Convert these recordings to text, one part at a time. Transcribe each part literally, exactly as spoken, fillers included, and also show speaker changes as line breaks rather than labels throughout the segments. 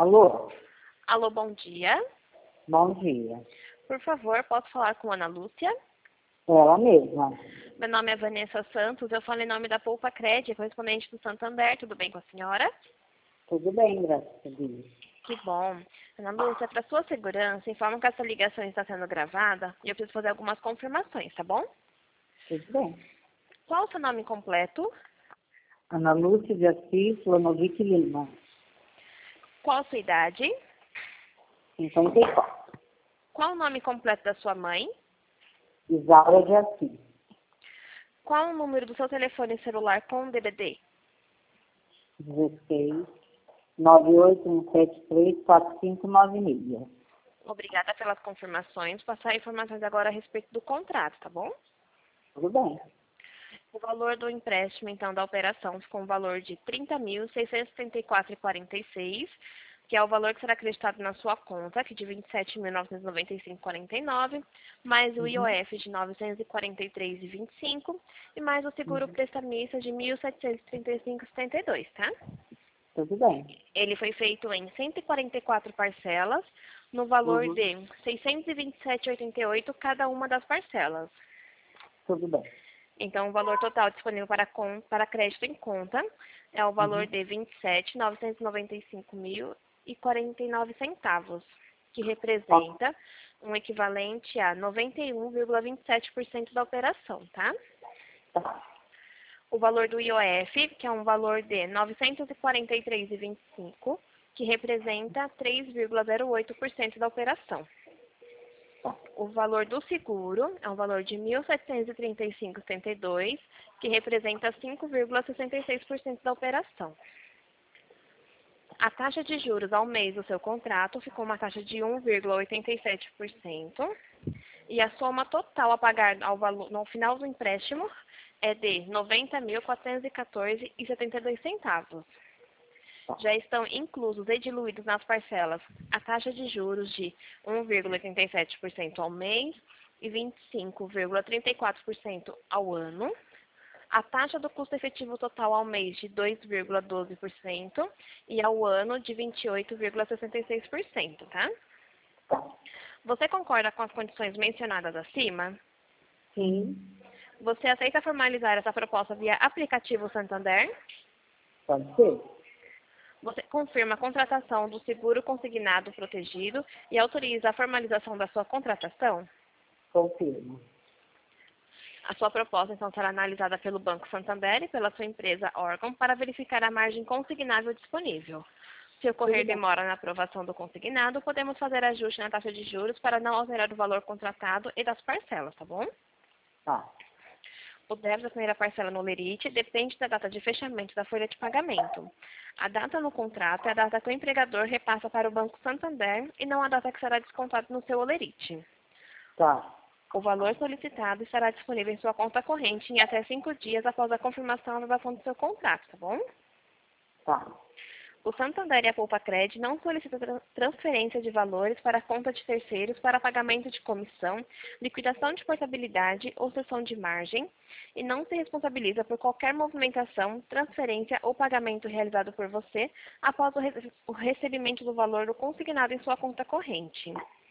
Alô?
Alô, bom dia.
Bom dia.
Por favor, posso falar com Ana Lúcia?
Ela mesma.
Meu nome é Vanessa Santos, eu falo em nome da Poupa Cred, correspondente do Santander. Tudo bem com a senhora?
Tudo bem, graças a Deus.
Que bom. Ana Lúcia, para sua segurança, informo que essa ligação está sendo gravada e eu preciso fazer algumas confirmações, tá bom?
Tudo bem.
Qual o seu nome completo?
Ana Lúcia de Assis Lanovic Lima.
Qual a sua idade?
cinquenta e quatro.
Qual o nome completo da sua mãe?
Isaura de Assis.
Qual o número do seu telefone celular com D D D?
dezesseis, nove oito um sete três, quatro cinco nove seis.
Obrigada pelas confirmações. Vou passar informações agora a respeito do contrato, tá bom?
Tudo bem.
O valor do empréstimo, então, da operação ficou um valor de trinta mil, seiscentos e setenta e quatro reais e quarenta e seis centavos, que é o valor que será acreditado na sua conta, que é de vinte e sete mil, novecentos e noventa e cinco reais e quarenta e nove centavos, mais o I O F de novecentos e quarenta e três reais e vinte e cinco centavos, e mais o seguro
Uhum.
prestamista de mil setecentos e trinta e cinco reais e setenta e dois centavos, tá?
Tudo bem.
Ele foi feito em cento e quarenta e quatro parcelas, no valor
Uhum.
de seiscentos e vinte e sete reais e oitenta e oito centavos cada uma das parcelas.
Tudo bem.
Então, o valor total disponível para, con- para crédito em conta é o valor
Uhum.
de vinte e sete mil, novecentos e noventa e cinco reais e quarenta e nove centavos, que representa um equivalente a noventa e um vírgula vinte e sete por cento da operação, tá?
Tá.
O valor do I O F, que é um valor de novecentos e quarenta e três reais e vinte e cinco centavos, que representa três vírgula zero oito por cento da operação. O valor do seguro é um valor de mil setecentos e trinta e cinco reais e setenta e dois centavos, que representa cinco vírgula sessenta e seis por cento da operação. A taxa de juros ao mês do seu contrato ficou uma taxa de um vírgula oitenta e sete por cento e a soma total a pagar ao valor, no final do empréstimo é de noventa mil, quatrocentos e quatorze reais e setenta e dois centavos. Já estão inclusos e diluídos nas parcelas a taxa de juros de um vírgula oitenta e sete por cento ao mês e vinte e cinco vírgula trinta e quatro por cento ao ano, a taxa do custo efetivo total ao mês de dois vírgula doze por cento e ao ano de vinte e oito vírgula sessenta e seis por cento, tá? Você concorda com as condições mencionadas acima?
Sim.
Você aceita formalizar essa proposta via aplicativo Santander?
Pode ser?
Você confirma a contratação do seguro consignado protegido e autoriza a formalização da sua contratação?
Confirmo.
A sua proposta, então, será analisada pelo Banco Santander e pela sua empresa órgão para verificar a margem consignável disponível. Se ocorrer
Tudo bem.
demora na aprovação do consignado, podemos fazer ajuste na taxa de juros para não alterar o valor contratado e das parcelas, tá bom?
Tá.
O débito da primeira parcela no Lerite depende da data de fechamento da folha de pagamento. A data no contrato é a data que o empregador repassa para o Banco Santander e não a data que será descontado no seu Olerite.
Tá.
O valor solicitado estará disponível em sua conta corrente em até cinco dias após a confirmação da aprovação do seu contrato, tá bom?
Tá.
O Santander e a Poupa Cred não solicitam tra- transferência de valores para a conta de terceiros para pagamento de comissão, liquidação de portabilidade ou cessão de margem e não se responsabiliza por qualquer movimentação, transferência ou pagamento realizado por você após o, re- o recebimento do valor do consignado em sua conta corrente.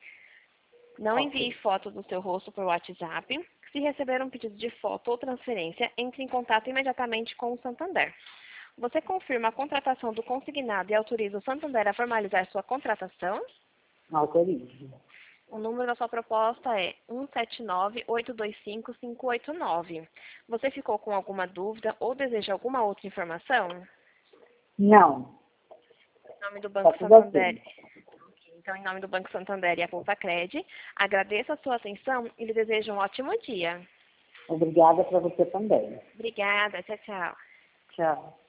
Não envie
Ok.
foto do seu rosto por WhatsApp. Se receber um pedido de foto ou transferência, entre em contato imediatamente com o Santander. Você confirma a contratação do consignado e autoriza o Santander a formalizar sua contratação?
Autorizo.
O número da sua proposta é um sete nove, oito dois cinco, cinco oito nove. Você ficou com alguma dúvida ou deseja alguma outra informação?
Não.
Em nome do
Tá
Banco
tudo
Santander.
ok.
Então, em nome do Banco Santander e a Poupa Cred, agradeço a sua atenção e lhe desejo um ótimo dia.
Obrigada para você também.
Obrigada. Tchau, tchau.
Tchau.